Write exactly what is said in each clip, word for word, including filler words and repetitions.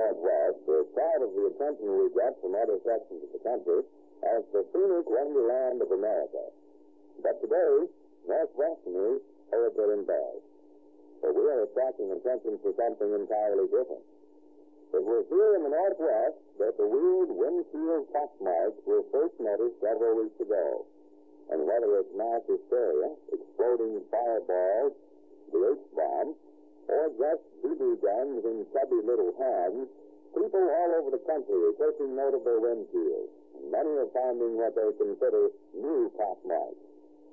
Northwest are proud of the attention we get from other sections of the country as the scenic wonderland of America. But today, Northwesterners are a bit embarrassed. For we are attracting attention for something entirely different. It was here in the Northwest that the weird windshield pockmarks were first noticed several weeks ago. And whether it's mass hysteria, exploding fireballs, the H-bomb, or just B B guns in chubby little hands, people all over the country are taking note of their windshields. Many are finding what they consider new pockmarks.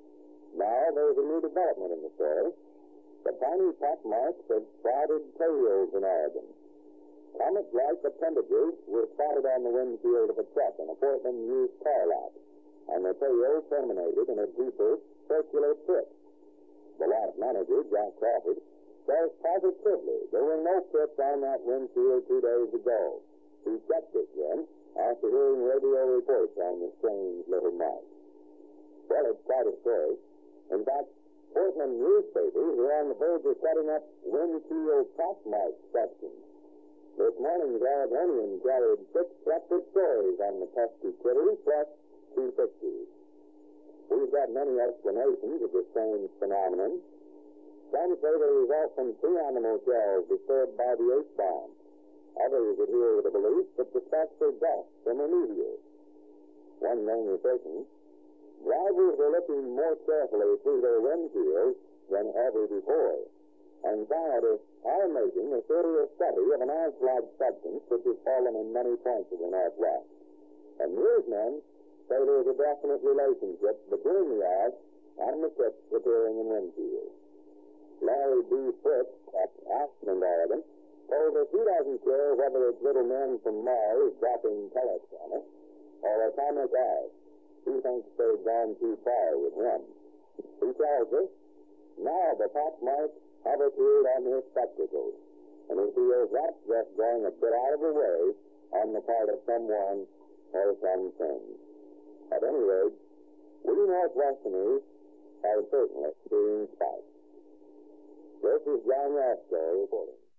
Now there's a new development in the story. The tiny pockmarks have spotted tails in Oregon. Comet-like appendages were spotted on the windshield of a truck in a Portland used car lot, and the tail terminated in a deeper, circular pit. The lot manager, Jack Crawford, says positively there were no pits on that windshield two days ago. He checked it then after hearing radio reports on the strange little mark. Well, it's quite a story. In fact, Portland newspapers are on the verge of setting up windshield pockmark sections. This morning's Oregonian carried six separate stories on the pesky critters, plus two pictures. We've got many explanations of the strange phenomenon. Some say they result from sea animal shells disturbed by the H-bomb. Others adhere to the belief that the specks are dust from a meteor. One thing is certain, drivers are looking more carefully through their windshields than ever before, and scientists are making a serious study of an ice-like substance which has fallen in many points of the Northwest. And newsmen say there's a definite relationship between the ice and the tips appearing in windshields. Larry B. Fritz at Ashland, Oregon, told us he doesn't care whether it's little men from Mars dropping pellets on us or atomic ice. He thinks they've gone too far with him. He tells us, now the pockmarks have appeared on his spectacles, and he feels that's just going a bit out of the way on the part of someone or something. At any rate, we Northwesterners are certainly being spiked. This is John Roscoe reporting.